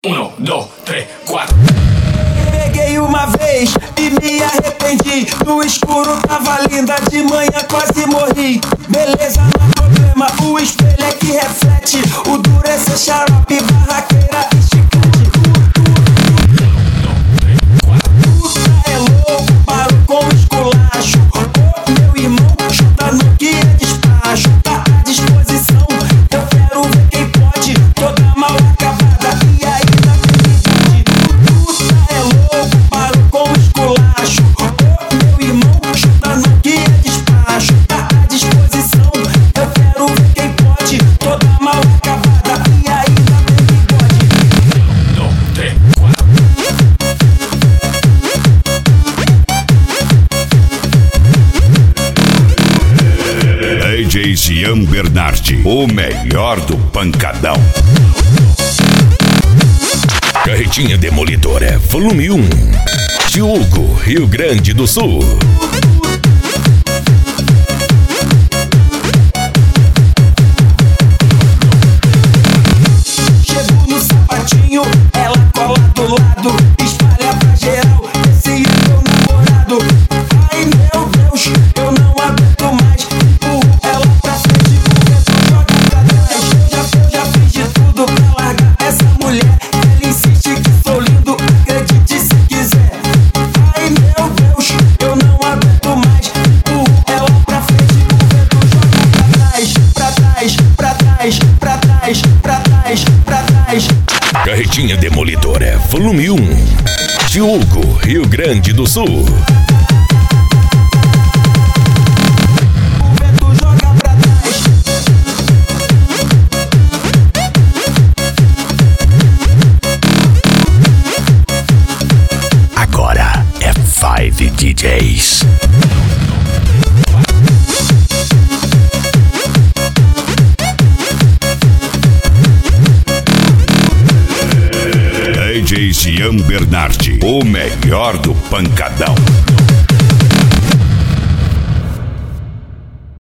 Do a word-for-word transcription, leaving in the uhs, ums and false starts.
Um, dois, três, quatro. Peguei uma vez e me arrependi. No escuro tava linda, de manhã quase morri. Beleza, não há problema, o espelho é que reflete. O duro é ser xarope, barraqueira e chiclete. Puta é louco, parou com esculacho. Ô meu irmão, chuta no que é despacho. Tá à disposição, eu quero ver quem pode. Toda mal acabada e aí na felicidade. Puta é louco, parou com esculacho. Ô meu irmão, chuta no que é despacho. Tá à disposição, eu quero ver quem pode. Toda mal acabada e aí na felicidade. Um, dois, três, quatro. D J Gian Bernardi, o melhor do pancadão. Carretinha Demolidora, volume um. Diogo, Rio Grande do Sul. Chego no sapatinho, ela cola do lado, espalha pra geral, esse é meu namorado. Ai meu Deus, eu não aguento mais. Empurro ela pra frente, o vento joga pra trás. Já, já fiz de tudo pra largar essa mulher. Ela insiste que sou lindo, acredite se quiser. Ai meu Deus, eu não aguento mais. Empurro ela pra frente, o vento joga pra trás. Pra trás, pra trás, pra trás, pra trás, pra trás. Carretinha Demolidora, volume um. Diogo, Rio Grande do Sul. O vento joga pra trás. Agora é Five D Js. D J Gian Bernardi, o melhor do pancadão.